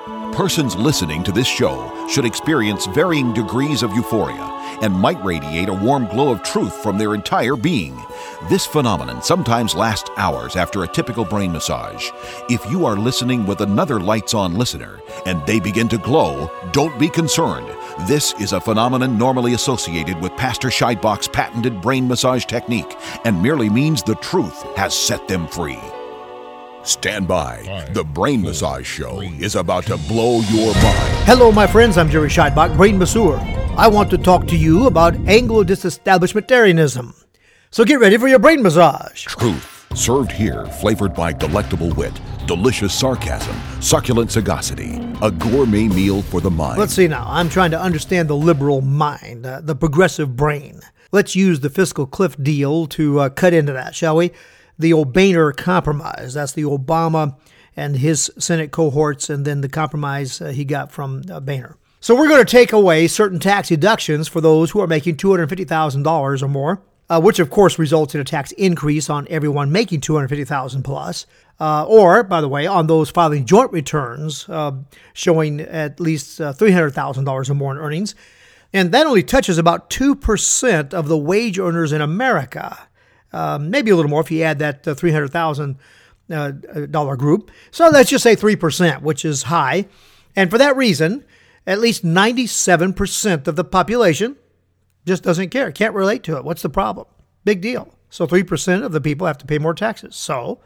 Persons listening to this show should experience varying degrees of euphoria and might radiate a warm glow of truth from their entire being. This phenomenon sometimes lasts hours after a typical brain massage. If you are listening with another lights-on listener and they begin to glow, don't be concerned. This is a phenomenon normally associated with Pastor Scheidbach's patented brain massage technique and merely means the truth has set them free. Stand by. The Brain Massage Show is about to blow your mind. Hello, my friends. I'm Jerry Scheidbach, Brain Masseur. I want to talk to you about Anglo-disestablishmentarianism. So get ready for your brain massage. Truth, served here, flavored by delectable wit, delicious sarcasm, succulent sagacity, a gourmet meal for the mind. Let's see now. I'm trying to understand the liberal mind, the progressive brain. Let's use the fiscal cliff deal to cut into that, shall we? The old Boehner Compromise. That's the Obama and his Senate cohorts, and then the compromise he got from Boehner. So we're going to take away certain tax deductions for those who are making $250,000 or more, which of course results in a tax increase on everyone making $250,000 plus, or, by the way, on those filing joint returns showing at least $300,000 or more in earnings. And that only touches about 2% of the wage earners in America. Maybe a little more if you add that $300,000 group. So let's just say 3%, which is high. And for that reason, at least 97% of the population just doesn't care, can't relate to it. What's the problem? Big deal. So 3% of the people have to pay more taxes. So,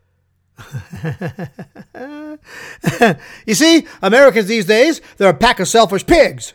you see, Americans these days, they're a pack of selfish pigs.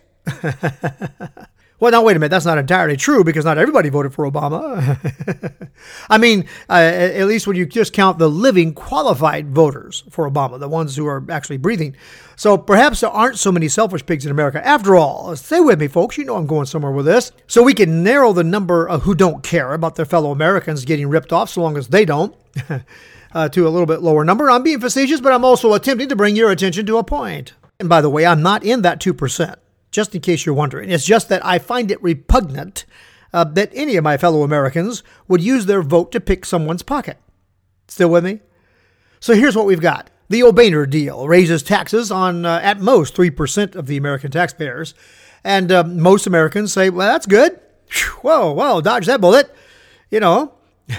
Well, now, wait a minute. That's not entirely true because not everybody voted for Obama. I mean, at least when you just count the living qualified voters for Obama, the ones who are actually breathing. So perhaps there aren't so many selfish pigs in America. After all, stay with me, folks. You know I'm going somewhere with this. So we can narrow the number of who don't care about their fellow Americans getting ripped off so long as they don't to a little bit lower number. I'm being facetious, but I'm also attempting to bring your attention to a point. And by the way, I'm not in that 2%. Just in case you're wondering. It's just that I find it repugnant that any of my fellow Americans would use their vote to pick someone's pocket. Still with me? So here's what we've got. The Boehner deal raises taxes on at most 3% of the American taxpayers. And most Americans say, well, that's good. Whoa, dodge that bullet. You know.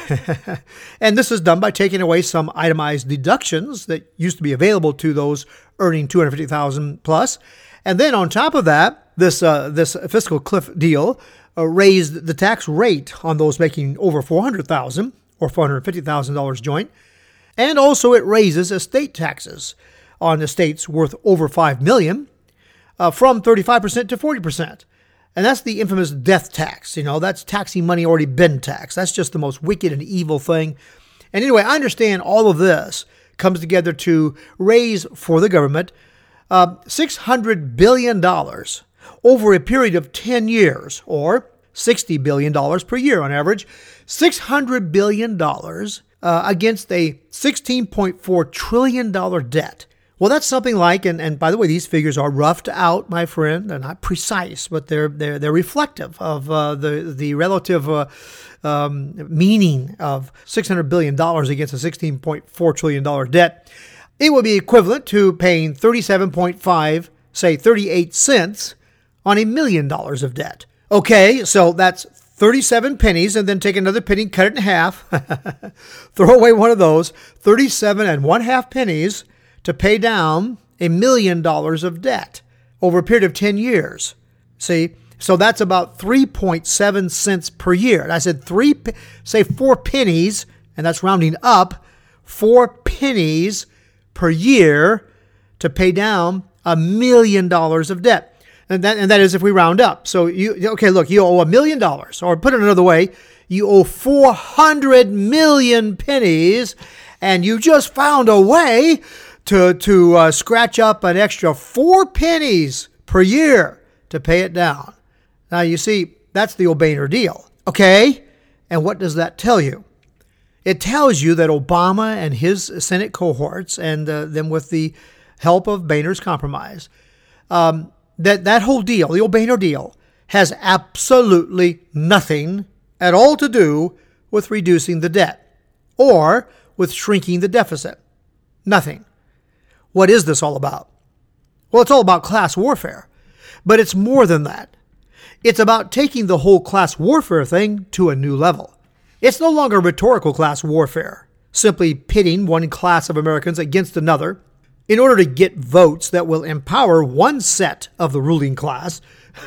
And this is done by taking away some itemized deductions that used to be available to those earning $250,000 plus. And then on top of that, this fiscal cliff deal raised the tax rate on those making over $400,000 or $450,000 joint. And also it raises estate taxes on estates worth over $5 million from 35% to 40%. And that's the infamous death tax. You know, that's taxing money already been taxed. That's just the most wicked and evil thing. And anyway, I understand all of this comes together to raise for the government $600 billion over a period of 10 years, or $60 billion per year on average. $600 billion against a $16.4 trillion debt. Well, that's something like, and by the way, these figures are roughed out, my friend. They're not precise, but they're reflective of the relative meaning of $600 billion against a $16.4 trillion debt. It would be equivalent to paying 37.5, say 38 cents on $1 million of debt. Okay, so that's 37 pennies, and then take another penny, cut it in half, throw away one of those, 37 and 1/2 pennies to pay down $1 million of debt over a period of 10 years. See, so that's about 3.7 cents per year. And I said 4 pennies, and that's rounding up, 4 pennies per year to pay down $1 million of debt. And that is if we round up. So you owe $1 million, or put it another way, you owe 400 million pennies, and you just found a way to scratch up an extra 4 pennies per year to pay it down. Now you see, that's the Boehner deal. Okay, and what does that tell you? It tells you that Obama and his Senate cohorts, and them with the help of Boehner's compromise, that whole deal, the Boehner deal, has absolutely nothing at all to do with reducing the debt or with shrinking the deficit. Nothing. What is this all about? Well, it's all about class warfare, but it's more than that. It's about taking the whole class warfare thing to a new level. It's no longer rhetorical class warfare, simply pitting one class of Americans against another in order to get votes that will empower one set of the ruling class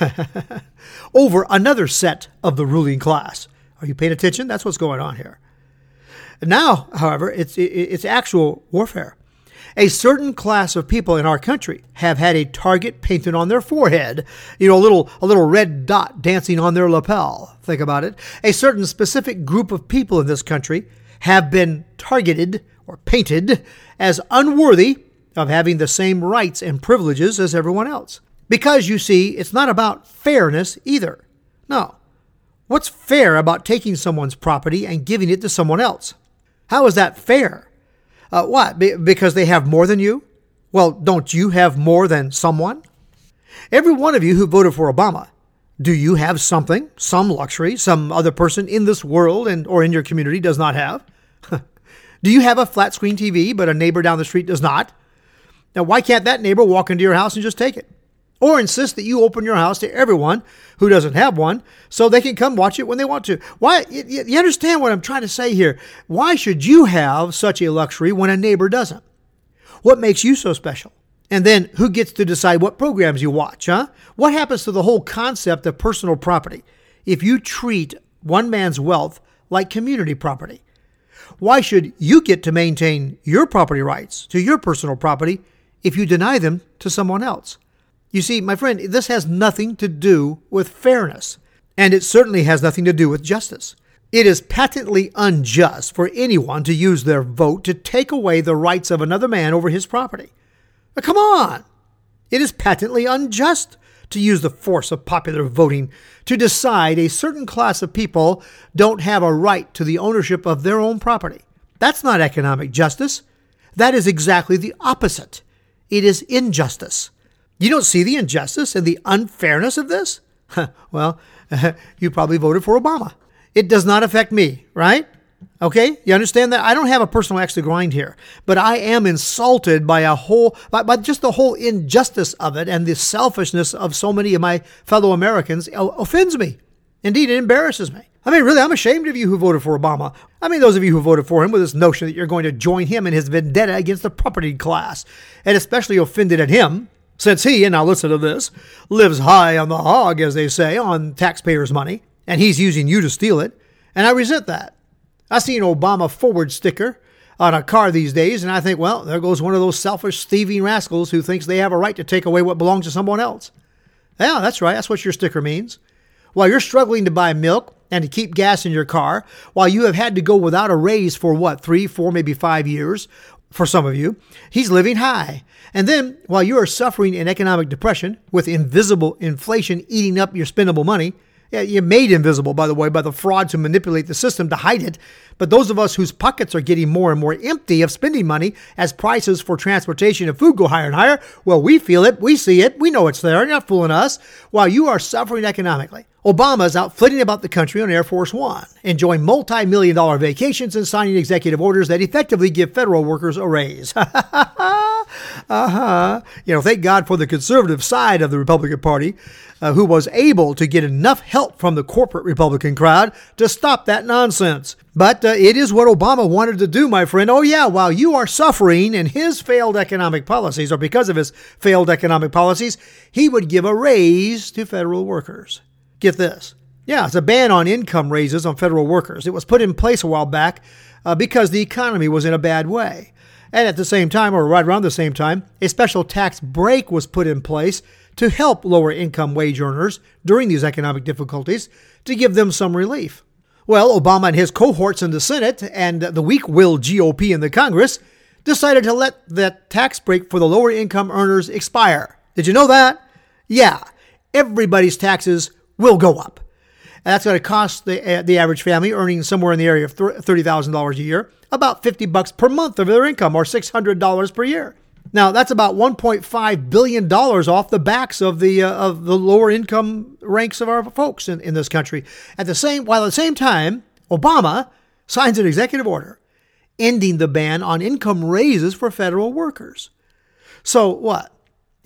over another set of the ruling class. Are you paying attention? That's what's going on here. Now, however, it's actual warfare. A certain class of people in our country have had a target painted on their forehead, a little red dot dancing on their lapel. Think about it. A certain specific group of people in this country have been targeted or painted as unworthy of having the same rights and privileges as everyone else. Because, you see, it's not about fairness either. No. What's fair about taking someone's property and giving it to someone else? How is that fair? What? Because they have more than you? Well, don't you have more than someone? Every one of you who voted for Obama, do you have something, some luxury, some other person in this world or in your community does not have? Do you have a flat screen TV, but a neighbor down the street does not? Now, why can't that neighbor walk into your house and just take it? Or insist that you open your house to everyone who doesn't have one so they can come watch it when they want to? Why? You understand what I'm trying to say here? Why should you have such a luxury when a neighbor doesn't? What makes you so special? And then who gets to decide what programs you watch, huh? What happens to the whole concept of personal property if you treat one man's wealth like community property? Why should you get to maintain your property rights to your personal property if you deny them to someone else? You see, my friend, this has nothing to do with fairness, and it certainly has nothing to do with justice. It is patently unjust for anyone to use their vote to take away the rights of another man over his property. Now, come on! It is patently unjust to use the force of popular voting to decide a certain class of people don't have a right to the ownership of their own property. That's not economic justice. That is exactly the opposite. It is injustice. You don't see the injustice and the unfairness of this? Well, you probably voted for Obama. It does not affect me, right? Okay, you understand that? I don't have a personal axe to grind here, but I am insulted by just the whole injustice of it, and the selfishness of so many of my fellow Americans offends me. Indeed, it embarrasses me. I mean, really, I'm ashamed of you who voted for Obama. I mean, those of you who voted for him with this notion that you're going to join him in his vendetta against the property class, and especially offended at him, since he, and now listen to this, lives high on the hog, as they say, on taxpayers' money, and he's using you to steal it, and I resent that. I see an Obama forward sticker on a car these days, and I think, well, there goes one of those selfish, thieving rascals who thinks they have a right to take away what belongs to someone else. Yeah, that's right. That's what your sticker means. While you're struggling to buy milk and to keep gas in your car, while you have had to go without a raise for 3, 4, maybe 5 years, for some of you, he's living high. And then, while you are suffering in economic depression with invisible inflation eating up your spendable money, you're made invisible, by the way, by the frauds who manipulate the system to hide it. But those of us whose pockets are getting more and more empty of spending money as prices for transportation and food go higher and higher, well, we feel it, we see it, we know it's there, you're not fooling us, while you are suffering economically. Obama's out flitting about the country on Air Force One, enjoying multi-million-dollar vacations and signing executive orders that effectively give federal workers a raise. Thank God for the conservative side of the Republican Party, who was able to get enough help from the corporate Republican crowd to stop that nonsense. But it is what Obama wanted to do, my friend. Oh, yeah, while you are suffering in his failed economic policies, or because of his failed economic policies, he would give a raise to federal workers. Get this. Yeah, it's a ban on income raises on federal workers. It was put in place a while back because the economy was in a bad way. And at the same time, or right around the same time, a special tax break was put in place to help lower income wage earners during these economic difficulties to give them some relief. Well, Obama and his cohorts in the Senate and the weak-willed GOP in the Congress decided to let that tax break for the lower income earners expire. Did you know that? Yeah, everybody's taxes will go up. And that's going to cost the average family earning somewhere in the area of $30,000 a year about $50 per month of their income, or $600 per year. Now, that's about $1.5 billion off the backs of the lower income ranks of our folks in this country. While at the same time, Obama signs an executive order ending the ban on income raises for federal workers. So what?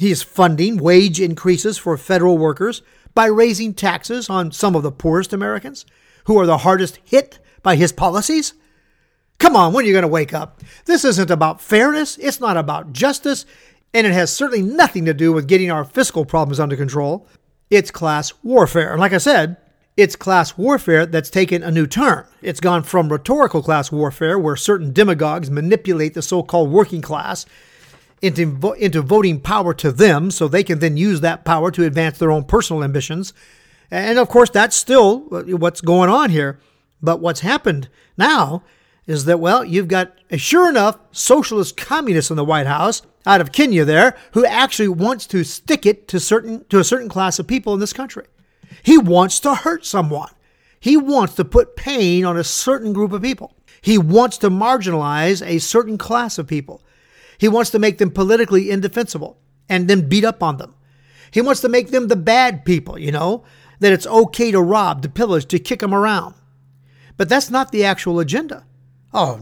He is funding wage increases for federal workers by raising taxes on some of the poorest Americans who are the hardest hit by his policies. Come on, when are you going to wake up? This isn't about fairness. It's not about justice. And it has certainly nothing to do with getting our fiscal problems under control. It's class warfare. And like I said, it's class warfare that's taken a new turn. It's gone from rhetorical class warfare, where certain demagogues manipulate the so-called working class into voting power to them so they can then use that power to advance their own personal ambitions. And of course, that's still what's going on here. But what's happened now is that, well, you've got a sure enough socialist communist in the White House out of Kenya there who actually wants to stick it to a certain class of people in this country. He wants to hurt someone. He wants to put pain on a certain group of people. He wants to marginalize a certain class of people. He wants to make them politically indefensible and then beat up on them. He wants to make them the bad people, that it's okay to rob, to pillage, to kick them around. But that's not the actual agenda. Oh,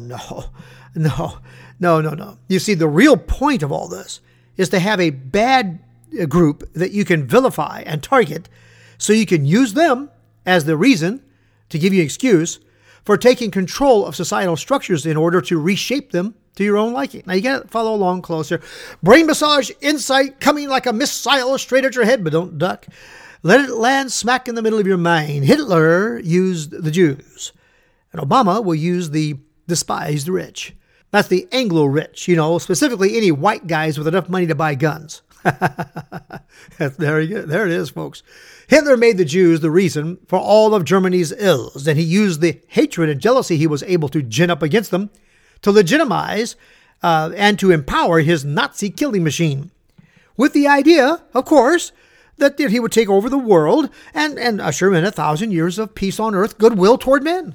no. You see, the real point of all this is to have a bad group that you can vilify and target so you can use them as the reason to give you an excuse for taking control of societal structures in order to reshape them to your own liking. Now, you got to follow along closer. Brain massage insight coming like a missile straight at your head, but don't duck. Let it land smack in the middle of your mind. Hitler used the Jews, and Obama will use the despised rich. That's the Anglo-rich, specifically any white guys with enough money to buy guns. There it is, folks. Hitler made the Jews the reason for all of Germany's ills, and he used the hatred and jealousy he was able to gin up against them to legitimize and to empower his Nazi killing machine, with the idea, of course, that he would take over the world and usher in 1,000 years of peace on earth, goodwill toward men.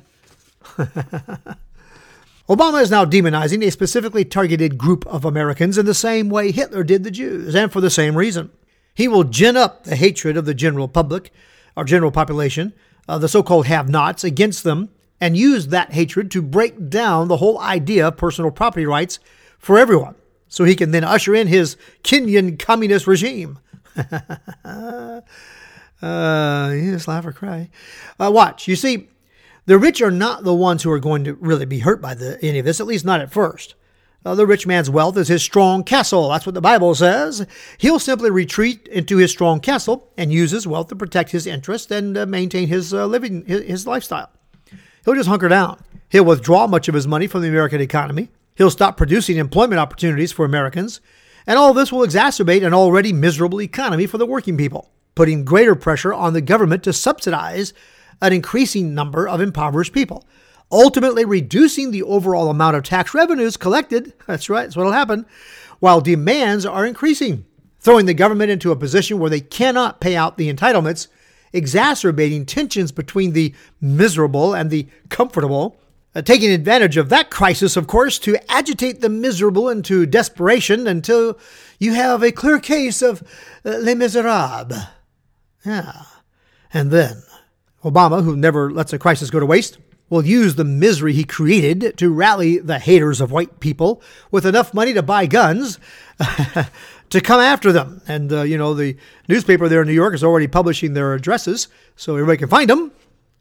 Obama is now demonizing a specifically targeted group of Americans in the same way Hitler did the Jews, and for the same reason. He will gin up the hatred of the general public, or general population, the so-called have-nots, against them, and use that hatred to break down the whole idea of personal property rights for everyone, so he can then usher in his Kenyan communist regime. Yes, laugh or cry. Watch. You see, the rich are not the ones who are going to really be hurt by any of this, at least not at first. The rich man's wealth is his strong castle. That's what the Bible says. He'll simply retreat into his strong castle and use his wealth to protect his interests and maintain his his lifestyle. He'll just hunker down. He'll withdraw much of his money from the American economy. He'll stop producing employment opportunities for Americans. And all this will exacerbate an already miserable economy for the working people, putting greater pressure on the government to subsidize an increasing number of impoverished people, ultimately reducing the overall amount of tax revenues collected. That's right, that's what will happen, while demands are increasing, throwing the government into a position where they cannot pay out the entitlements, exacerbating tensions between the miserable and the comfortable, taking advantage of that crisis, of course, to agitate the miserable into desperation until you have a clear case of Les Miserables. Yeah. And then Obama, who never lets a crisis go to waste, will use the misery he created to rally the haters of white people with enough money to buy guns to come after them. And, the newspaper there in New York is already publishing their addresses so everybody can find them.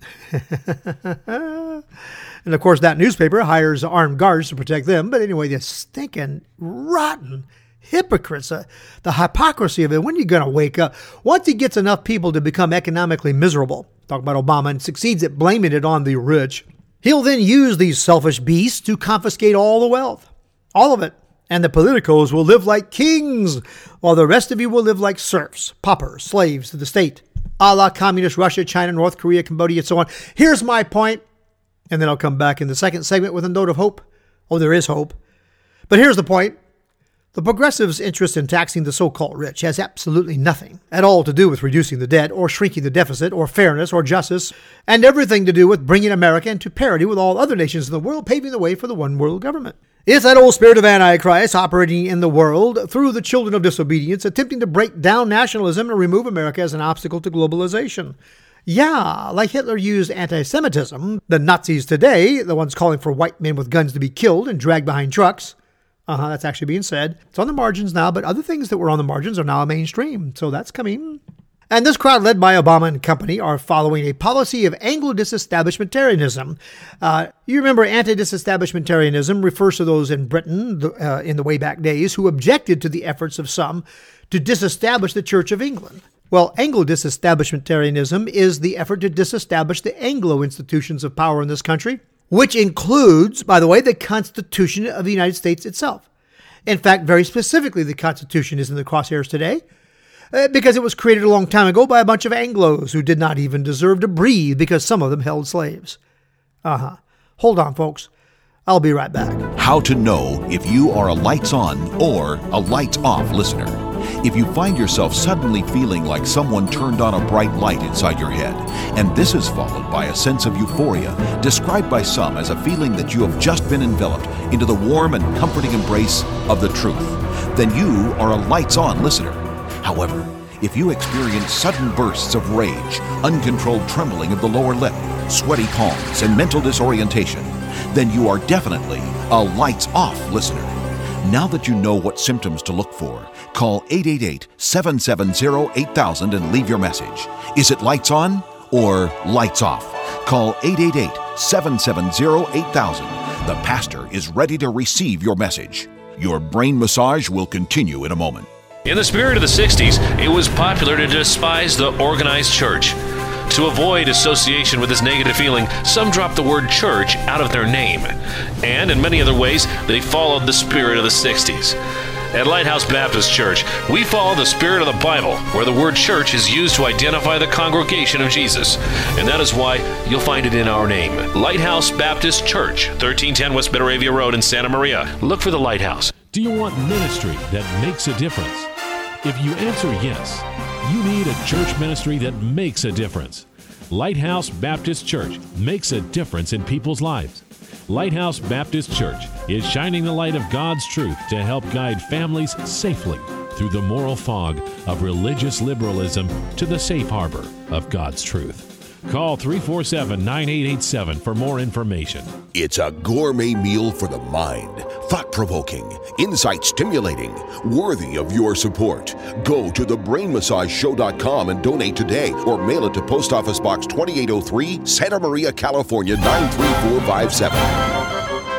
And, of course, that newspaper hires armed guards to protect them. But anyway, the stinking, rotten hypocrites, the hypocrisy of it. When are you going to wake up? Once he gets enough people to become economically miserable, talk about Obama, and succeeds at blaming it on the rich, he'll then use these selfish beasts to confiscate all the wealth, all of it. And the politicos will live like kings, while the rest of you will live like serfs, paupers, slaves to the state, a la communist Russia, China, North Korea, Cambodia, and so on. Here's my point, and then I'll come back in the second segment with a note of hope. Oh, there is hope. But here's the point. The progressives' interest in taxing the so-called rich has absolutely nothing at all to do with reducing the debt or shrinking the deficit or fairness or justice, and everything to do with bringing America into parity with all other nations in the world, paving the way for the one world government. It's that old spirit of Antichrist operating in the world through the children of disobedience, attempting to break down nationalism and remove America as an obstacle to globalization. Yeah, like Hitler used anti-Semitism, the Nazis today, the ones calling for white men with guns to be killed and dragged behind trucks, That's actually being said. It's on the margins now, but other things that were on the margins are now mainstream. So that's coming. And this crowd, led by Obama and company, are following a policy of Anglo-disestablishmentarianism. You remember anti-disestablishmentarianism refers to those in Britain in the way back days who objected to the efforts of some to disestablish the Church of England. Well, Anglo-disestablishmentarianism is the effort to disestablish the Anglo institutions of power in this country, which includes, by the way, the Constitution of the United States itself. In fact, very specifically, the Constitution is in the crosshairs today because it was created a long time ago by a bunch of Anglos who did not even deserve to breathe because some of them held slaves. Hold on, folks. I'll be right back. How to know if you are a lights on or a lights off listener. If you find yourself suddenly feeling like someone turned on a bright light inside your head, and this is followed by a sense of euphoria, described by some as a feeling that you have just been enveloped into the warm and comforting embrace of the truth, then you are a lights on listener. However, if you experience sudden bursts of rage, uncontrolled trembling of the lower lip, sweaty palms, and mental disorientation, then you are definitely a lights off listener. Now that you know what symptoms to look for, call 888-770-8000 and leave your message. Is it lights on or lights off? Call 888-770-8000. The pastor is ready to receive your message. Your brain massage will continue in a moment. In the spirit of the 60s, it was popular to despise the organized church. To avoid association with this negative feeling, some dropped the word church out of their name. And in many other ways, they followed the spirit of the 60s. At Lighthouse Baptist Church, we follow the spirit of the Bible, where the word church is used to identify the congregation of Jesus. And that is why you'll find it in our name. Lighthouse Baptist Church, 1310 West Betaravia Road in Santa Maria. Look for the Lighthouse. Do you want ministry that makes a difference? If you answer yes, you need a church ministry that makes a difference. Lighthouse Baptist Church makes a difference in people's lives. Lighthouse Baptist Church is shining the light of God's truth to help guide families safely through the moral fog of religious liberalism to the safe harbor of God's truth. Call 347-9887 for more information. It's a gourmet meal for the mind. Thought-provoking, insight-stimulating, worthy of your support. Go to thebrainmassageshow.com and donate today or mail it to Post Office Box 2803, Santa Maria, California 93457.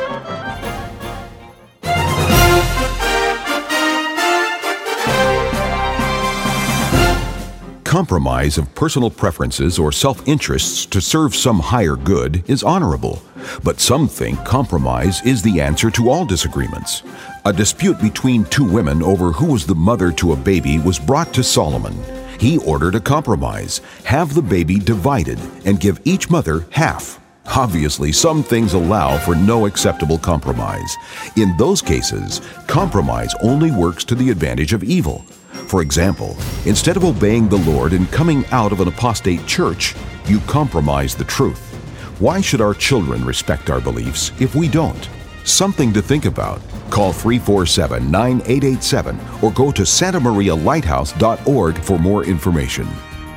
Compromise of personal preferences or self-interests to serve some higher good is honorable, but some think compromise is the answer to all disagreements. A dispute between two women over who was the mother to a baby was brought to Solomon. He ordered a compromise, have the baby divided and give each mother half. Obviously, some things allow for no acceptable compromise. In those cases, compromise only works to the advantage of evil. For example, instead of obeying the Lord and coming out of an apostate church, you compromise the truth. Why should our children respect our beliefs if we don't? Something to think about. Call 347-9887 or go to santamarialighthouse.org for more information.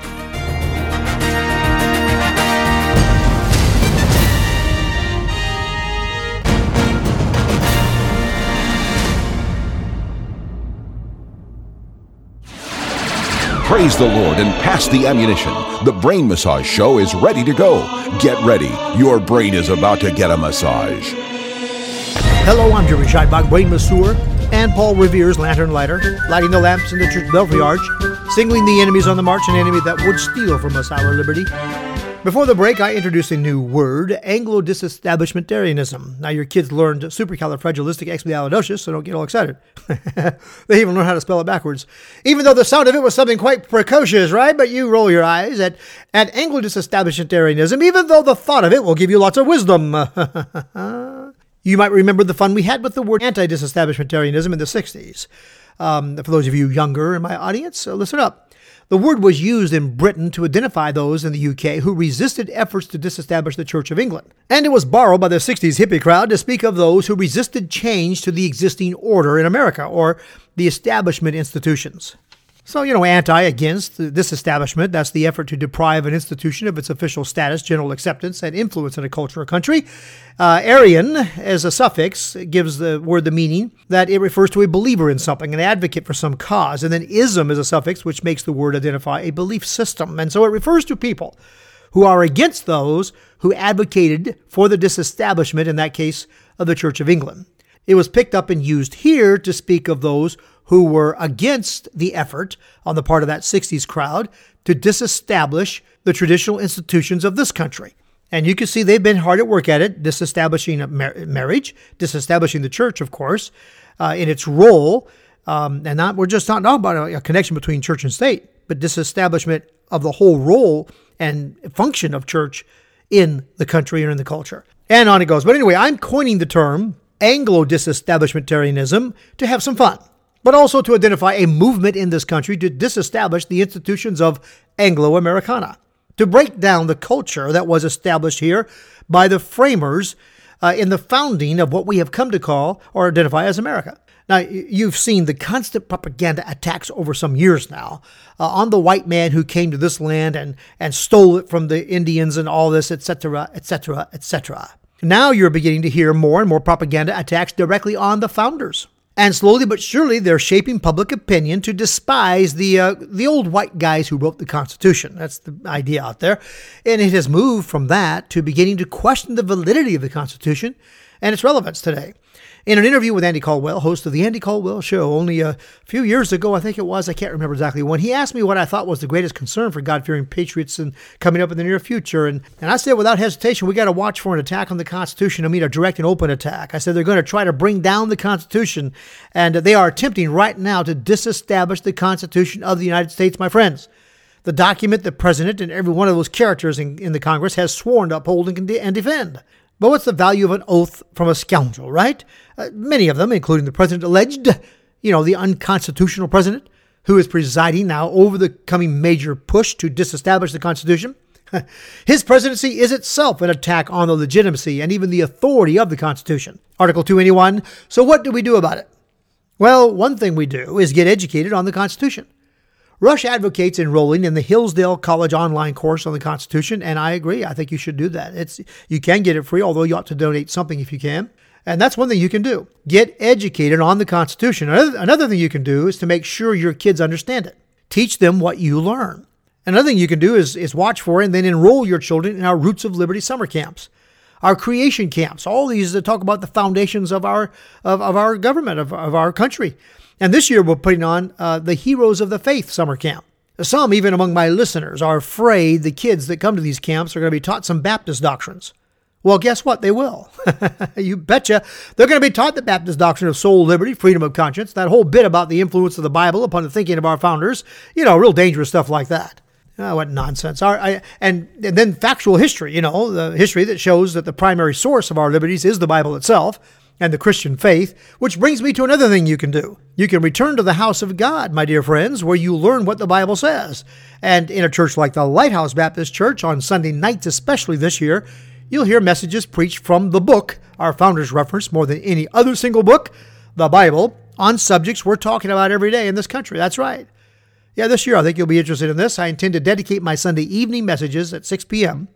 Praise the Lord and pass the ammunition. The Brain Massage Show is ready to go. Get ready. Your brain is about to get a massage. Hello, I'm Jerry Scheidbach, Brain Masseur, and Paul Revere's Lantern Lighter, lighting the lamps in the church belfry arch, signaling the enemies on the march, an enemy that would steal from us our liberty. Before the break, I introduced a new word, Anglo-disestablishmentarianism. Now, your kids learned supercalifragilisticexpialidocious, so don't get all excited. They even learned how to spell it backwards. Even though the sound of it was something quite precocious, right? But you roll your eyes at Anglo-disestablishmentarianism, even though the thought of it will give you lots of wisdom. You might remember the fun we had with the word anti-disestablishmentarianism in the 60s. For those of you younger in my audience, listen up. The word was used in Britain to identify those in the UK who resisted efforts to disestablish the Church of England. And it was borrowed by the 60s hippie crowd to speak of those who resisted change to the existing order in America, or the establishment institutions. So, anti, against, disestablishment, that's the effort to deprive an institution of its official status, general acceptance, and influence in a culture or country. Arian, as a suffix, gives the word the meaning that it refers to a believer in something, an advocate for some cause. And then ism is a suffix, which makes the word identify a belief system. And so it refers to people who are against those who advocated for the disestablishment, in that case, of the Church of England. It was picked up and used here to speak of those who were against the effort on the part of that 60s crowd to disestablish the traditional institutions of this country. And you can see they've been hard at work at it, disestablishing marriage, disestablishing the church, of course, in its role. We're just not talking about a connection between church and state, but disestablishment of the whole role and function of church in the country or in the culture. And on it goes. But anyway, I'm coining the term Anglo-disestablishmentarianism to have some fun, but also to identify a movement in this country to disestablish the institutions of Anglo-Americana, to break down the culture that was established here by the framers in the founding of what we have come to call or identify as America. Now, you've seen the constant propaganda attacks over some years now on the white man who came to this land and stole it from the Indians and all this, etc., etc., etc. Now you're beginning to hear more and more propaganda attacks directly on the founders. And slowly but surely, they're shaping public opinion to despise the old white guys who wrote the Constitution. That's the idea out there. And it has moved from that to beginning to question the validity of the Constitution and its relevance today. In an interview with Andy Caldwell, host of The Andy Caldwell Show, only a few years ago, I think it was, I can't remember exactly when, he asked me what I thought was the greatest concern for God-fearing patriots and coming up in the near future. And I said, without hesitation, we got to watch for an attack on the Constitution. I mean, a direct and open attack. I said they're going to try to bring down the Constitution, and they are attempting right now to disestablish the Constitution of the United States, my friends. The document the president and every one of those characters in the Congress has sworn to uphold and defend. But what's the value of an oath from a scoundrel, right? Many of them, including the president alleged, the unconstitutional president, who is presiding now over the coming major push to disestablish the Constitution. His presidency is itself an attack on the legitimacy and even the authority of the Constitution. Article 281. So what do we do about it? Well, one thing we do is get educated on the Constitution. Rush advocates enrolling in the Hillsdale College online course on the Constitution, and I agree. I think you should do that. You can get it free, although you ought to donate something if you can. And that's one thing you can do. Get educated on the Constitution. Another thing you can do is to make sure your kids understand it. Teach them what you learn. Another thing you can do is watch for and then enroll your children in our Roots of Liberty summer camps, our creation camps, all these that talk about the foundations of our government, of our country. And this year we're putting on the Heroes of the Faith summer camp. Some, even among my listeners, are afraid the kids that come to these camps are going to be taught some Baptist doctrines. Well, guess what? They will. You betcha. They're going to be taught the Baptist doctrine of soul liberty, freedom of conscience, that whole bit about the influence of the Bible upon the thinking of our founders, real dangerous stuff like that. What nonsense. And then factual history, the history that shows that the primary source of our liberties is the Bible itself and the Christian faith, which brings me to another thing you can do. You can return to the house of God, my dear friends, where you learn what the Bible says. And in a church like the Lighthouse Baptist Church, on Sunday nights especially this year, you'll hear messages preached from the book, our founders reference more than any other single book, the Bible, on subjects we're talking about every day in this country. That's right. Yeah, this year I think you'll be interested in this. I intend to dedicate my Sunday evening messages at 6 p.m.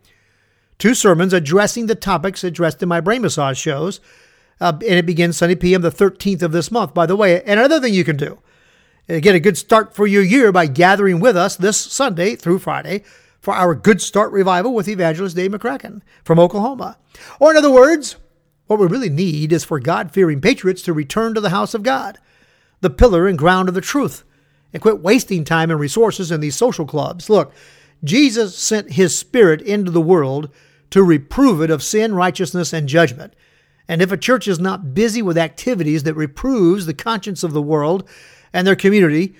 to sermons addressing the topics addressed in my brain massage shows. And it begins Sunday p.m. the 13th of this month, by the way. And another thing you can do, get a good start for your year by gathering with us this Sunday through Friday for our Good Start Revival with Evangelist Dave McCracken from Oklahoma. Or in other words, what we really need is for God-fearing patriots to return to the house of God, the pillar and ground of the truth, and quit wasting time and resources in these social clubs. Look, Jesus sent his Spirit into the world to reprove it of sin, righteousness, and judgment. And if a church is not busy with activities that reproves the conscience of the world and their community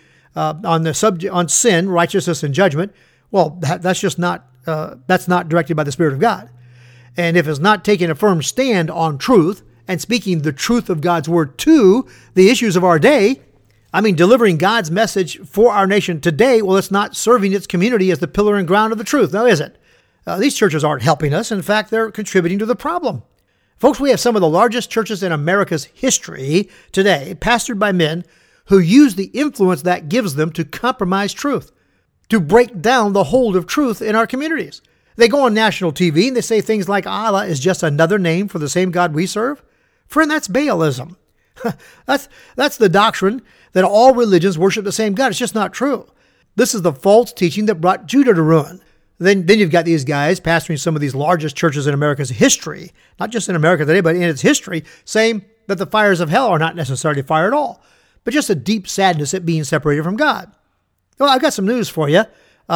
on sin, righteousness, and judgment, well, that's not directed by the Spirit of God. And if it's not taking a firm stand on truth and speaking the truth of God's word to the issues of our day, delivering God's message for our nation today, well, it's not serving its community as the pillar and ground of the truth, now is it? These churches aren't helping us. In fact, they're contributing to the problem. Folks, we have some of the largest churches in America's history today, pastored by men who use the influence that gives them to compromise truth, to break down the hold of truth in our communities. They go on national TV and they say things like Allah is just another name for the same God we serve. Friend, that's Baalism. That's the doctrine that all religions worship the same God. It's just not true. This is the false teaching that brought Judah to ruin. Then you've got these guys pastoring some of these largest churches in America's history, not just in America today, but in its history, saying that the fires of hell are not necessarily fire at all, but just a deep sadness at being separated from God. Well, I've got some news for you.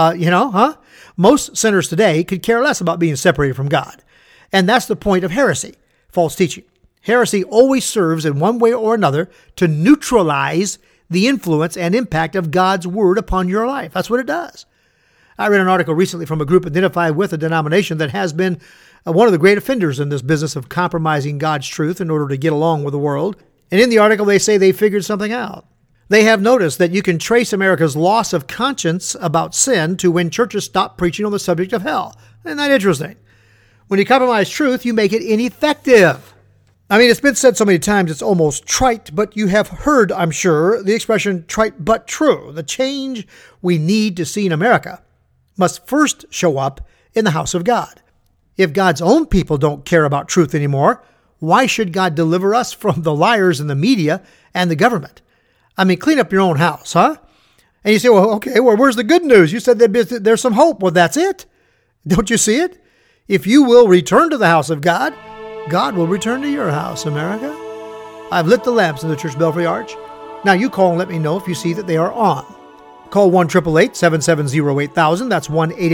Most sinners today could care less about being separated from God. And that's the point of heresy, false teaching. Heresy always serves in one way or another to neutralize the influence and impact of God's word upon your life. That's what it does. I read an article recently from a group identified with a denomination that has been one of the great offenders in this business of compromising God's truth in order to get along with the world. And in the article, they say they figured something out. They have noticed that you can trace America's loss of conscience about sin to when churches stop preaching on the subject of hell. Isn't that interesting? When you compromise truth, you make it ineffective. I mean, it's been said so many times it's almost trite, but you have heard, I'm sure, the expression trite but true. The change we need to see in America must first show up in the house of God. If God's own people don't care about truth anymore, why should God deliver us from the liars in the media and the government? I mean, clean up your own house, huh? And you say, well, okay, where's the good news? You said that there's some hope. Well, that's it. Don't you see it? If you will return to the house of God, God will return to your house, America. I've lit the lamps in the church belfry arch. Now you call and let me know if you see that they are on. Call 1-888-770-8000. That's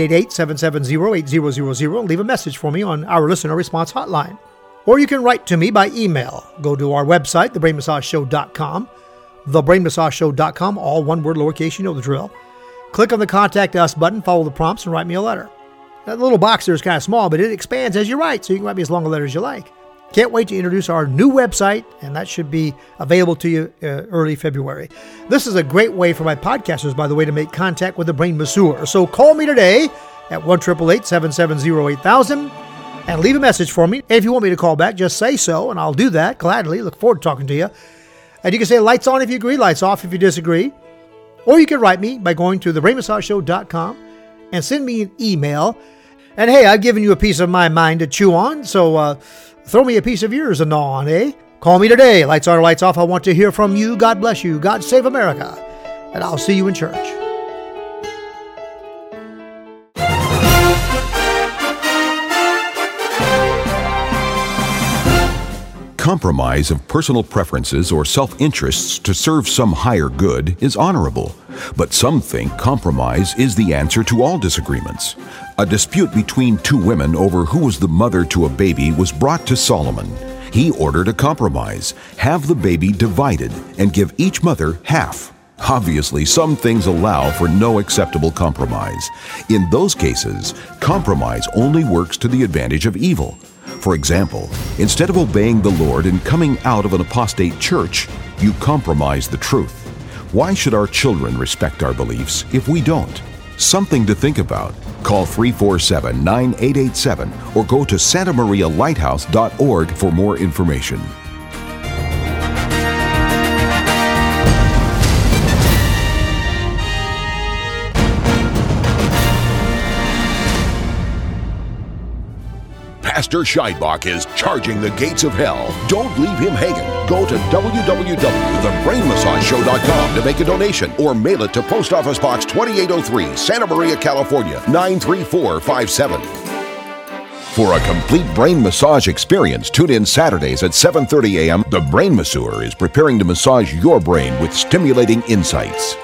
1-888-770-8000. And leave a message for me on our listener response hotline. Or you can write to me by email. Go to our website, thebrainmassageshow.com. thebrainmassageshow.com, all one word, lowercase, you know the drill. Click on the Contact Us button, follow the prompts, and write me a letter. That little box there is kind of small, but it expands as you write, so you can write me as long a letter as you like. Can't wait to introduce our new website, and that should be available to you early February. This is a great way for my podcasters, by the way, to make contact with the Brain Masseur. So call me today at 1-888-770-8000 and leave a message for me. And if you want me to call back, just say so, and I'll do that gladly. Look forward to talking to you. And you can say lights on if you agree, lights off if you disagree. Or you can write me by going to thebrainmassageshow.com and send me an email. And hey, I've given you a piece of my mind to chew on, so throw me a piece of yours to gnaw on, eh? Call me today, lights on or lights off. I want to hear from you. God bless you. God save America. And I'll see you in church. Compromise of personal preferences or self-interests to serve some higher good is honorable, but some think compromise is the answer to all disagreements. A dispute between two women over who was the mother to a baby was brought to Solomon. He ordered a compromise, have the baby divided and give each mother half. Obviously, some things allow for no acceptable compromise. In those cases, compromise only works to the advantage of evil. For example, instead of obeying the Lord and coming out of an apostate church, you compromise the truth. Why should our children respect our beliefs if we don't? Something to think about. Call 347-9887 or go to santamarialighthouse.org for more information. Pastor Scheidbach is charging the gates of hell. Don't leave him hanging. Go to www.thebrainmassageshow.com to make a donation or mail it to Post Office Box 2803, Santa Maria, California, 93457. For a complete brain massage experience, tune in Saturdays at 7:30 a.m. The Brain Masseur is preparing to massage your brain with stimulating insights.